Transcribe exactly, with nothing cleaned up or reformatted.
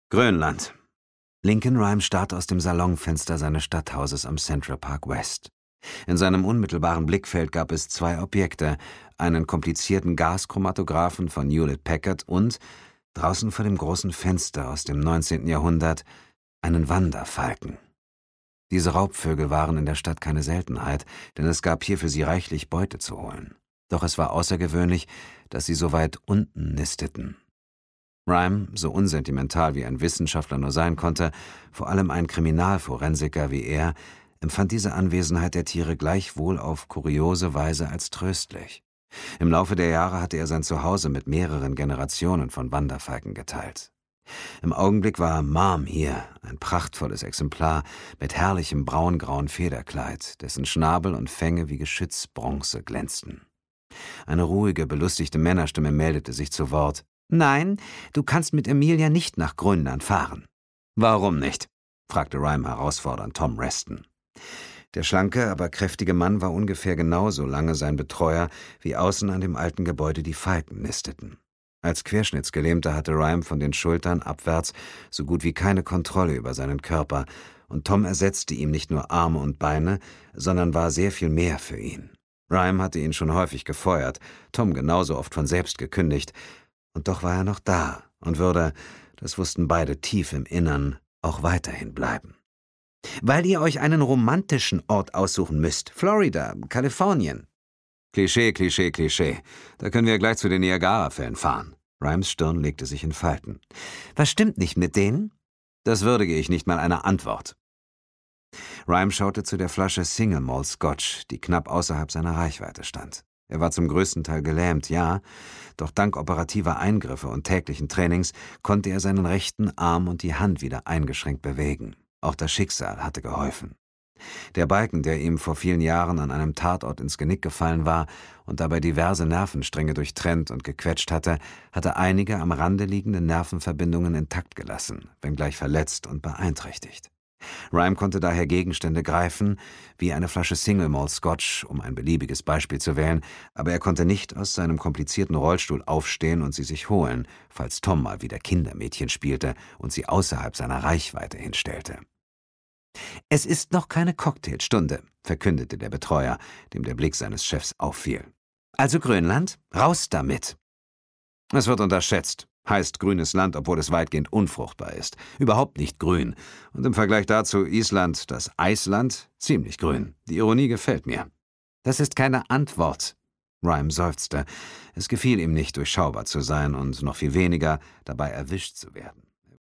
Grönland. Lincoln Rhyme starrte aus dem Salonfenster seines Stadthauses am Central Park West. In seinem unmittelbaren Blickfeld gab es zwei Objekte, einen komplizierten Gaschromatographen von Hewlett Packard und, draußen vor dem großen Fenster aus dem neunzehnten Jahrhundert, einen Wanderfalken. Diese Raubvögel waren in der Stadt keine Seltenheit, denn es gab hier für sie reichlich Beute zu holen. Doch es war außergewöhnlich, dass sie so weit unten nisteten. Rhyme, so unsentimental wie ein Wissenschaftler nur sein konnte, vor allem ein Kriminalforensiker wie er, empfand diese Anwesenheit der Tiere gleichwohl auf kuriose Weise als tröstlich. Im Laufe der Jahre hatte er sein Zuhause mit mehreren Generationen von Wanderfalken geteilt. Im Augenblick war Mom hier, ein prachtvolles Exemplar mit herrlichem braungrauen Federkleid, dessen Schnabel und Fänge wie Geschützbronze glänzten. Eine ruhige, belustigte Männerstimme meldete sich zu Wort. »Nein, du kannst mit Emilia nicht nach Grönland fahren.« »Warum nicht?« fragte Rhyme herausfordernd Tom Reston. Der schlanke, aber kräftige Mann war ungefähr genauso lange sein Betreuer, wie außen an dem alten Gebäude die Falken nisteten. Als Querschnittsgelähmter hatte Rhyme von den Schultern abwärts so gut wie keine Kontrolle über seinen Körper, und Tom ersetzte ihm nicht nur Arme und Beine, sondern war sehr viel mehr für ihn. Rhyme hatte ihn schon häufig gefeuert, Tom genauso oft von selbst gekündigt, und doch war er noch da und würde, das wussten beide tief im Innern, auch weiterhin bleiben. »Weil ihr euch einen romantischen Ort aussuchen müsst. Florida, Kalifornien.« »Klischee, Klischee, Klischee. Da können wir gleich zu den Niagara-Fällen fahren.« Rhymes Stirn legte sich in Falten. »Was stimmt nicht mit denen?« »Das würdige ich nicht mal einer Antwort.« Rhyme schaute zu der Flasche Single Malt Scotch, die knapp außerhalb seiner Reichweite stand. Er war zum größten Teil gelähmt, ja, doch dank operativer Eingriffe und täglichen Trainings konnte er seinen rechten Arm und die Hand wieder eingeschränkt bewegen. Auch das Schicksal hatte geholfen. Der Balken, der ihm vor vielen Jahren an einem Tatort ins Genick gefallen war und dabei diverse Nervenstränge durchtrennt und gequetscht hatte, hatte einige am Rande liegende Nervenverbindungen intakt gelassen, wenngleich verletzt und beeinträchtigt. Rhyme konnte daher Gegenstände greifen, wie eine Flasche Single Malt Scotch, um ein beliebiges Beispiel zu wählen, aber er konnte nicht aus seinem komplizierten Rollstuhl aufstehen und sie sich holen, falls Tom mal wieder Kindermädchen spielte und sie außerhalb seiner Reichweite hinstellte. »Es ist noch keine Cocktailstunde«, verkündete der Betreuer, dem der Blick seines Chefs auffiel. »Also Grönland? Raus damit!« »Es wird unterschätzt. Heißt grünes Land, obwohl es weitgehend unfruchtbar ist. Überhaupt nicht grün. Und im Vergleich dazu Island, das Eisland, ziemlich grün. Die Ironie gefällt mir.« »Das ist keine Antwort.« Rhyme seufzte. Es gefiel ihm nicht, durchschaubar zu sein und noch viel weniger, dabei erwischt zu werden.